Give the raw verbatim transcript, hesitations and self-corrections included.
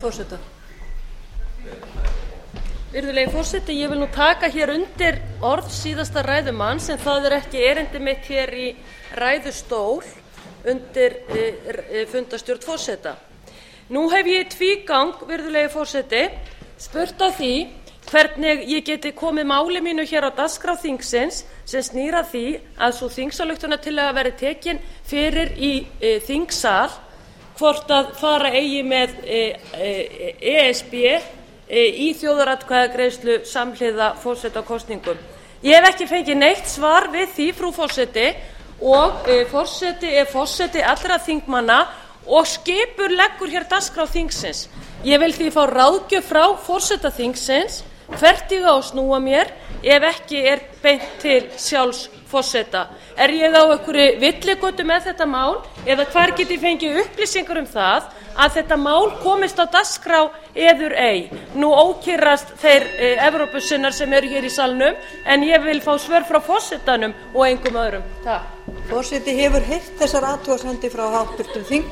Forseta. Virðulegi forseti, ég vil nú taka hér undir orð síðasta ræðumanns en það er ekki erindi mitt hér í ræðustól undir e, fundarstjórn forseta. Nú hef ég í tvígang, virðulegi forseti, spurt að því hvernig ég geti komið máli mínu hér á dagskrá þingsins sem snýr að því að sú þingsályktunartillaga verði tekin fyrir í e, þingsal, hvort að fara eigi með e, e, e s b í þjóðaratkvæðagreiðslu samhliða forsetakosningum. Ég hef ekki fengið neitt svar við því, frú forseti, og e, forseti er forseti allra þingmanna og skipur leggur hér dagskrá þingsins. Ég vil því fá ráðgjöf frá forseta þingsins hvert ég á að snúa mér ef ekki er beint til sjálfs forseta. Er ég á einhverri villigötu með þetta mál eða hvar get ég fengið upplýsingar um það að þetta mál komist á dagskrá eður ei? Nú ókyrrast þeir e, Evrópusinnar sem eru hér í salnum en ég vil fá svör frá forsetanum og engum öðrum. Takk. Forseti hefur heyrt þessar athugasemdir frá háttvirtum þingmönnum.